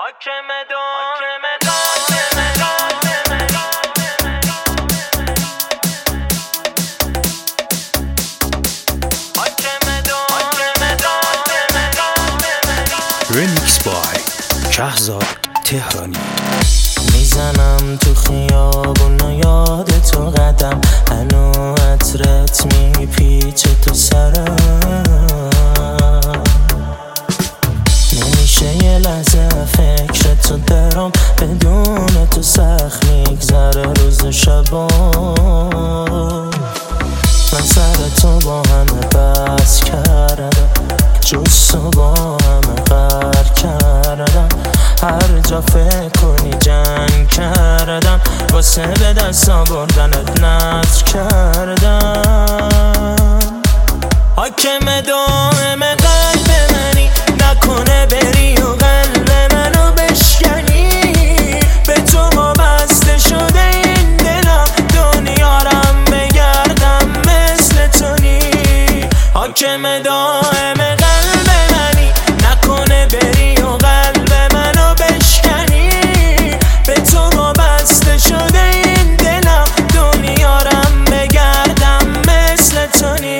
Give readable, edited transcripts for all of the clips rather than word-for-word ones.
Remix by شهزاد تهرانی. میزنم تو خیابون و یاد تو قدم، هنو عطرت میپیچه تو سرم، نمیشه یه لحظه فکر تو درم، بدون تو سخت میگذره روز و شبا. من سر تو با همه بس کردم، جز تو با همه غر کردم، هر جا فکر کنی جنگ کردم، واسه به دست آوردنت نذر کردم. حاکم دائم قلب منی، نکنه بری و قلب منو بشکنی، به تو وابسته شده این دلم، دنیارم بگردم مثل تو نی. حاکم دائم قلب منی، نکنه بری و قلب منو بشکنی، به تو وابسته شده این دلم، دنیارم بگردم مثل تو نی.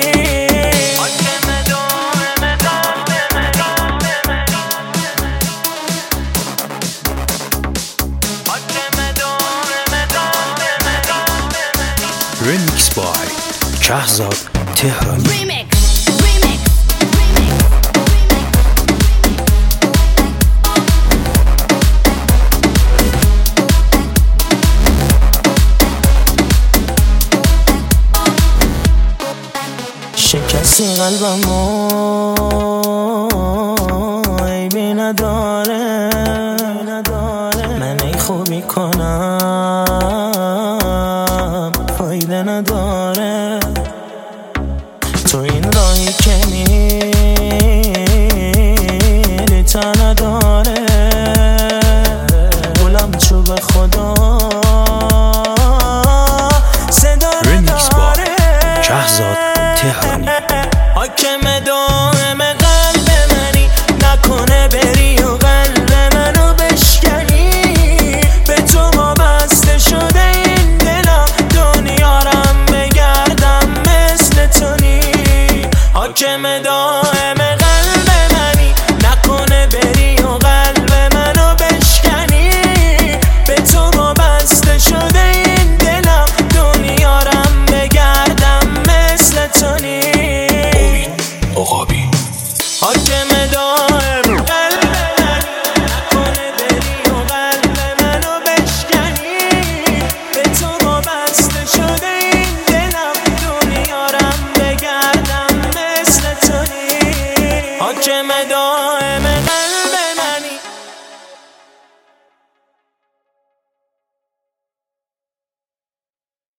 Remix by شهزاد تهرانی. شکستی قلبمو عیبی نداره، من ای خوبی کنم فایده نداره، تو این راهی که میری تا نداره، گلم چوب خدا صدا نداره. شهزاد تهرانی.